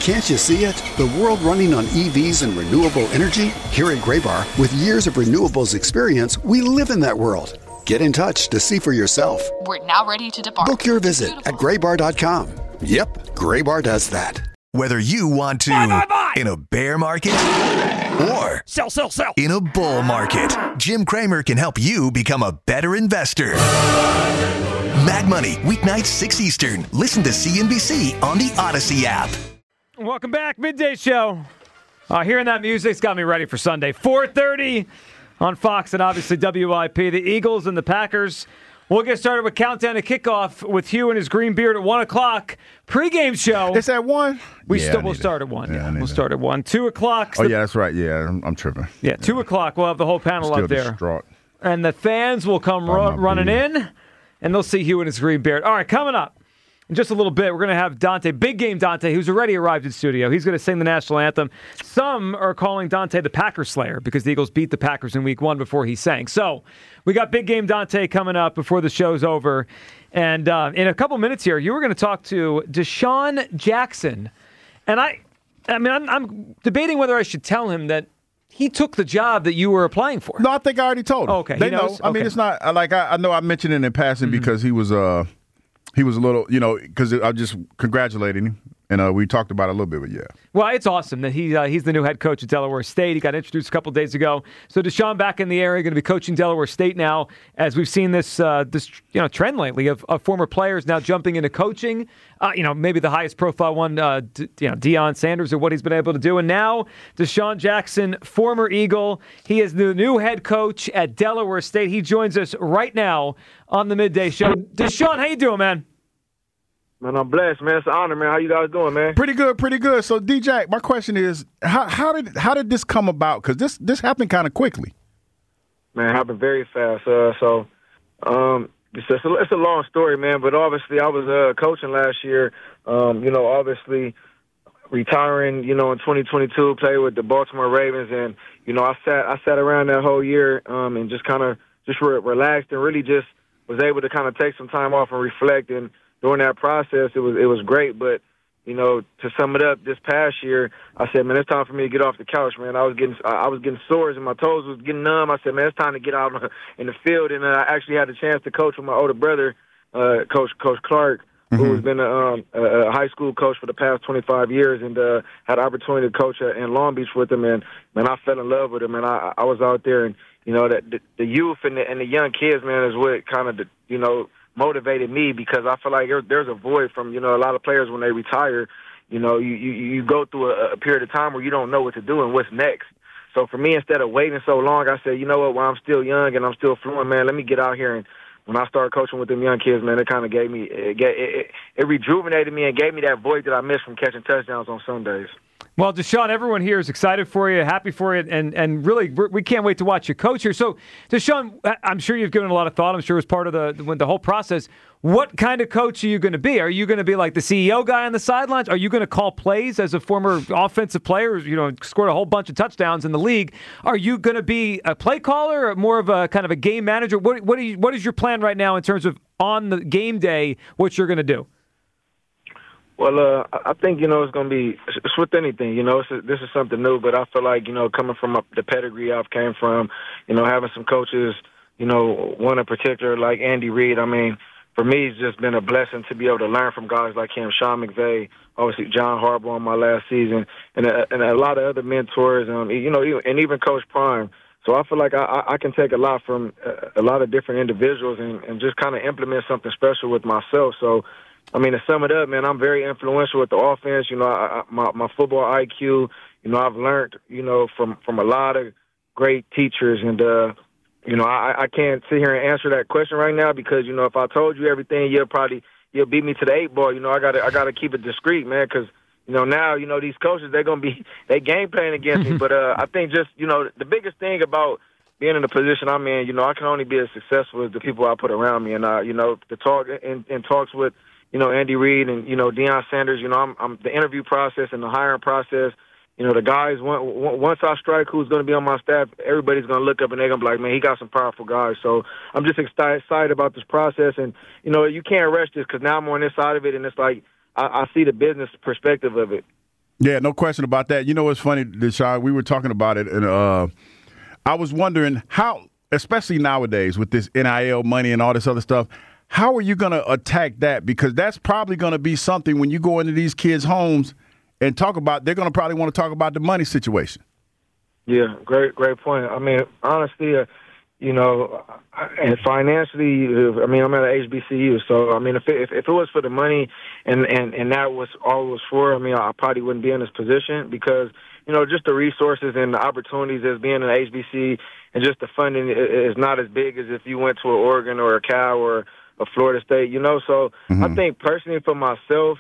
Can't you see it? The world running on EVs and renewable energy? Here at Graybar, with years of renewables experience, we live in that world. Get in touch to see for yourself. We're now ready to depart. Book your visit at graybar.com. Yep, Graybar does that. Whether you want to Buy. in a bear market or Sell. in a bull market, Jim Cramer can help you become a better investor. Mad Money, weeknights 6 Eastern. Listen to CNBC on the Odyssey app. Welcome back, Midday Show. Hearing that music's got me ready for Sunday. 4:30 on Fox and obviously WIP. The Eagles and the Packers. We'll get started with Countdown to Kickoff with Hugh and his green beard at 1 o'clock. Pre-game show. It's at 1? We'll start at 1. Yeah, we'll start at 1. 2 o'clock. Oh, yeah, that's right. Yeah, I'm tripping. Yeah, 2 o'clock. We'll have the whole panel Still up there. Distraught. And the fans will come running in, and they'll see Hugh and his green beard. All right, coming up. In just a little bit, we're going to have Dante, big game Dante, who's already arrived in studio. He's going to sing the national anthem. Some are calling Dante the Packer Slayer because the Eagles beat the Packers in week 1 before he sang. So we got big game Dante coming up before the show's over. And in a couple minutes here, you were going to talk to Deshaun Jackson. And I'm debating whether I should tell him that he took the job that you were applying for. No, I think I already told him. Okay. They know. I mean, it's not like I know I mentioned it in passing because he was a little, because I just congratulated him, and we talked about it a little bit, but yeah. Well, it's awesome that he's the new head coach at Delaware State. He got introduced a couple days ago. So Deshaun back in the area, going to be coaching Delaware State now, as we've seen this trend lately of former players now jumping into coaching. Maybe the highest profile one, Deion Sanders, or what he's been able to do. And now Deshaun Jackson, former Eagle, he is the new head coach at Delaware State. He joins us right now on the Midday Show. Deshaun, how you doing, man? Man, I'm blessed, man. It's an honor, man. How you guys doing, man? Pretty good. So, DJ, my question is, how did this come about? Because this happened kind of quickly. Man, it happened very fast. It's a long story, man. But obviously, I was coaching last year. Obviously retiring, in 2022, played with the Baltimore Ravens, and I sat around that whole year and just kind of relaxed and really just was able to kind of take some time off and reflect. And during that process, it was great. But to sum it up, this past year, I said, man, it's time for me to get off the couch, man. I was getting sores and my toes was getting numb. I said, man, it's time to get out in the field. And I actually had the chance to coach with my older brother, Coach Clark, who has been a high school coach for the past 25 years, and had the opportunity to coach in Long Beach with him. And man, I fell in love with him. And I was out there, and the youth and the young kids, man, is what kind of motivated me, because I feel like there's a void from, a lot of players when they retire. You go through a period of time where you don't know what to do and what's next. So for me, instead of waiting so long, I said, while I'm still young and I'm still fluent, man, let me get out here. And when I started coaching with them young kids, man, it kind of gave me, it rejuvenated me and gave me that void that I missed from catching touchdowns on Sundays. Well, Deshaun, everyone here is excited for you, happy for you, and really, we can't wait to watch you coach here. So, Deshaun, I'm sure you've given a lot of thought. I'm sure it was part of the whole process. What kind of coach are you going to be? Are you going to be like the CEO guy on the sidelines? Are you going to call plays as a former offensive player, scored a whole bunch of touchdowns in the league? Are you going to be a play caller or more of a kind of a game manager? What is your plan right now in terms of on the game day, what you're going to do? Well, I think, it's going to be, it's with anything, this is something new, but I feel like, coming from the pedigree I've came from, having some coaches, one in particular like Andy Reid, I mean, for me, it's just been a blessing to be able to learn from guys like him, Sean McVay, obviously John Harbaugh in my last season, and a lot of other mentors, and even Coach Prime. So I feel like I can take a lot from a lot of different individuals and just kind of implement something special with myself. So, I mean, to sum it up, man, I'm very influential with the offense. My football IQ, I've learned, from a lot of great teachers. And, I can't sit here and answer that question right now because, if I told you everything, you'll beat me to the 8 ball. I gotta keep it discreet, man, because, now, these coaches, they game planning against me. But I think just, the biggest thing about being in the position I'm in, I can only be as successful as the people I put around me. And, the talk and talks with, Andy Reid and, Deion Sanders, I'm the interview process and the hiring process. The guys, once I strike who's going to be on my staff, everybody's going to look up and they're going to be like, man, he got some powerful guys. So I'm just excited about this process. And, you can't rush this because now I'm on this side of it, and it's like I see the business perspective of it. Yeah, no question about that. You know what's funny, Deshaun? We were talking about it, and I was wondering how, especially nowadays with this NIL money and all this other stuff, how are you going to attack that? Because that's probably going to be something when you go into these kids' homes and talk about, they're going to probably want to talk about the money situation. Yeah, great point. I mean, honestly, and financially, I mean, I'm at an HBCU, so I mean, if it was for the money and that was all it was for, I mean, I probably wouldn't be in this position because just the resources and the opportunities as being an HBC and just the funding is not as big as if you went to an Oregon or a Cal or a Florida State, So I think personally for myself,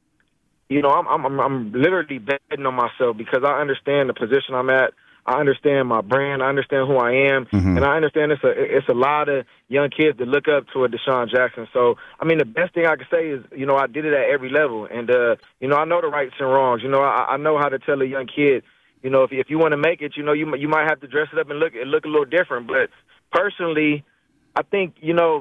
I'm literally betting on myself because I understand the position I'm at. I understand my brand. I understand who I am, and I understand it's a lot of young kids that look up to a Deshaun Jackson. So, I mean, the best thing I can say is, I did it at every level, and I know the rights and wrongs. I know how to tell a young kid, if you want to make it, you might have to dress it up and look a little different. But personally, I think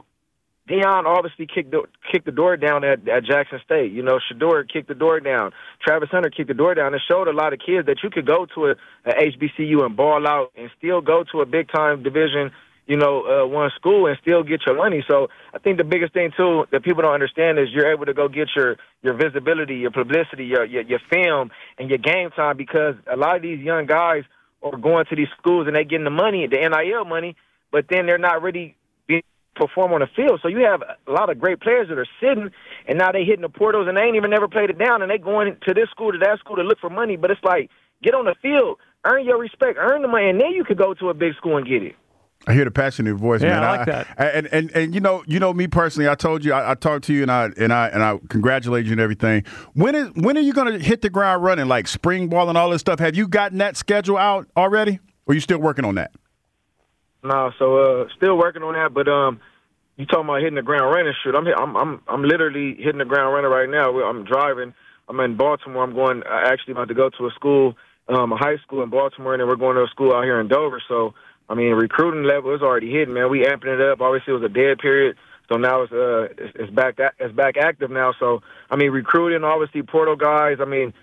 Deion obviously kicked the door down at Jackson State. Shedeur kicked the door down. Travis Hunter kicked the door down. It showed a lot of kids that you could go to a HBCU and ball out and still go to a big-time Division, one school and still get your money. So I think the biggest thing, too, that people don't understand is you're able to go get your visibility, your publicity, your film, and your game time because a lot of these young guys are going to these schools and they're getting the money, the NIL money, but then they're not really perform on the field. So you have a lot of great players that are sitting, and now they hitting the portals, and they ain't even never played it down, and they going to this school, to that school to look for money. But it's like, get on the field, earn your respect, earn the money, and then you could go to a big school and get it. I hear the passion in your voice, man. I like that. And you know me personally. I told you I talked to you and I congratulate you and everything. When are you going to hit the ground running, like spring ball and all this stuff? Have you gotten that schedule out already, or are you still working on that? No, so still working on that, but you talking about hitting the ground running? Shoot, I'm literally hitting the ground running right now. I'm driving. I'm in Baltimore. I'm going actually about to go to a school, a high school in Baltimore, and then we're going to a school out here in Dover. So I mean, recruiting level is already hitting, man. We amping it up. Obviously, it was a dead period, so now it's back active now. So I mean, recruiting, obviously, portal guys. I mean,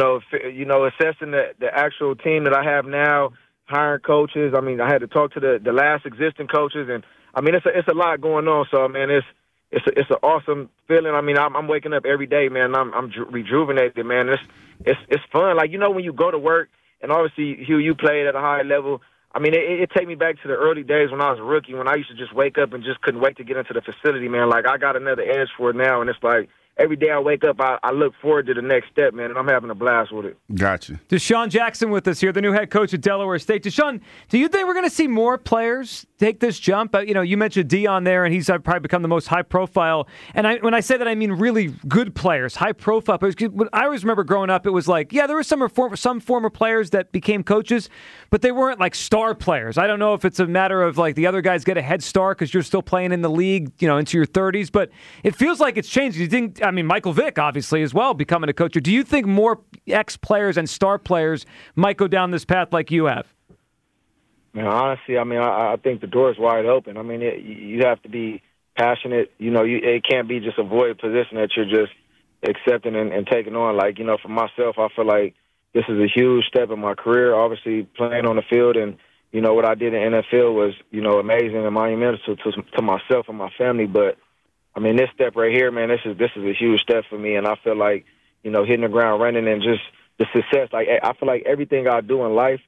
assessing the actual team that I have now. Hiring coaches. I mean, I had to talk to the last existing coaches, and I mean, it's a lot going on. So, man, it's an awesome feeling. I mean, I'm waking up every day, man. I'm rejuvenated, man. It's fun. Like, when you go to work, and obviously, Hugh, you played at a high level. I mean, it take me back to the early days when I was a rookie, when I used to just wake up and just couldn't wait to get into the facility, man. Like, I got another edge for it now, and it's like, every day I wake up, I look forward to the next step, man, and I'm having a blast with it. Gotcha. Deshaun Jackson with us here, the new head coach at Delaware State. Deshaun, do you think we're going to see more players take this jump? You mentioned Deion there, and he's probably become the most high-profile. And when I say that, I mean really good players, high-profile players. I always remember growing up, it was like, yeah, there were some former players that became coaches, but they weren't like star players. I don't know if it's a matter of like the other guys get a head start because you're still playing in the league, into your 30s, but it feels like it's changed. You think? I mean, Michael Vick, obviously, as well, becoming a coach. Do you think more ex-players and star players might go down this path like you have? Man, honestly, I mean, I think the door is wide open. I mean, you have to be passionate. It can't be just a void position that you're just accepting and taking on. Like, for myself, I feel like this is a huge step in my career. Obviously, playing on the field and, what I did in NFL was, amazing and monumental to myself and my family. But I mean, this step right here, man, this is a huge step for me, and I feel like, hitting the ground running and just the success. Like, I feel like everything I do in life,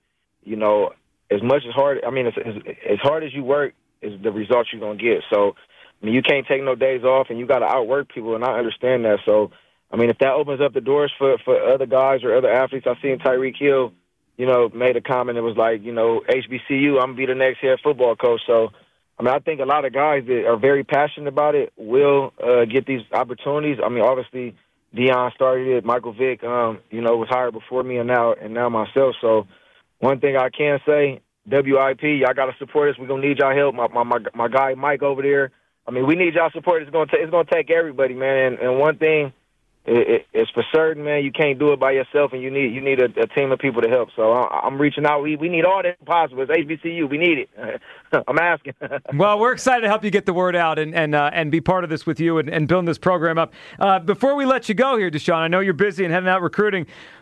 as much as hard, I mean, as hard as you work is the results you're gonna get. So, I mean, you can't take no days off, and you got to outwork people, and I understand that. So, I mean, if that opens up the doors for other guys or other athletes, I seen Tyreek Hill, made a comment. It was like, HBCU, I'm gonna be the next head football coach. So, I mean, I think a lot of guys that are very passionate about it will get these opportunities. I mean, obviously, Deion started it. Michael Vick, was hired before me, and now myself. So, one thing I can say, WIP, y'all got to support us. We're gonna need y'all help. My guy Mike over there. I mean, we need y'all support. It's gonna take everybody, man. And one thing, it's for certain, man. You can't do it by yourself, and you need a team of people to help. So I'm reaching out. We need all that possible. It's HBCU. We need it. I'm asking. Well, we're excited to help you get the word out and be part of this with you and building this program up. Before we let you go here, Deshaun, I know you're busy and heading out recruiting.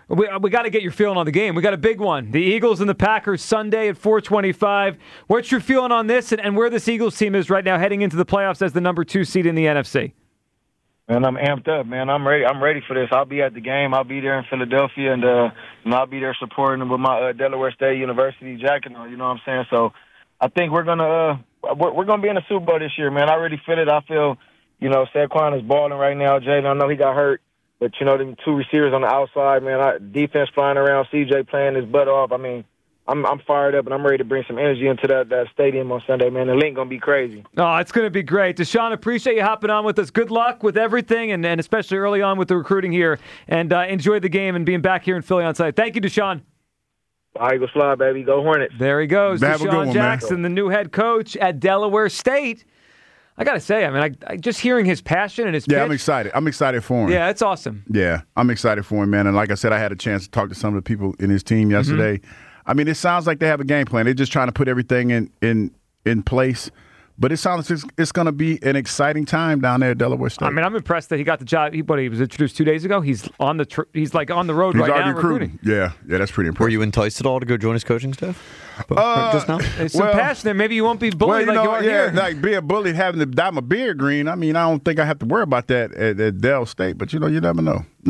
We got to get your feeling on the game. We got a big one. The Eagles and the Packers Sunday at 4:25. What's your feeling on this and where this Eagles team is right now heading into the playoffs as the number 2 seed in the NFC? Man, I'm amped up, man. I'm ready. I'm ready for this. I'll be at the game. I'll be there in Philadelphia, and I'll be there supporting them with my Delaware State University jacket on. You know what I'm saying? So I think we're gonna be in the Super Bowl this year, man. I already feel it. I feel, Saquon is balling right now. Jalen, I know he got hurt, but them 2 receivers on the outside, man. Defense flying around. CJ playing his butt off. I mean, I'm fired up, and I'm ready to bring some energy into that stadium on Sunday, man. The link going to be crazy. Oh, it's going to be great. Deshaun, appreciate you hopping on with us. Good luck with everything, and especially early on with the recruiting here. And enjoy the game and being back here in Philly on site. Thank you, Deshaun. Eagles fly, baby. Go Hornets. There he goes. Have a good Deshaun one, Jackson, the new head coach at Delaware State. I got to say, I just hearing his passion and his pitch. Yeah, I'm excited. I'm excited for him. Yeah, it's awesome. Yeah, I'm excited for him, man. And like I said, I had a chance to talk to some of the people in his team yesterday. Mm-hmm. I mean, it sounds like they have a game plan. They're just trying to put everything in place. But it sounds like it's going to be an exciting time down there at Delaware State. I mean, I'm impressed that he got the job. He was introduced 2 days ago. He's on the he's like on the road he's right already now recruiting. Yeah, that's pretty impressive. Were you enticed at all to go join his coaching staff? Just now? There's some passion there. Maybe you won't be bullied like you are here. Like being bullied, having to dye my beard green. I mean, I don't think I have to worry about that at Del State. But you never know.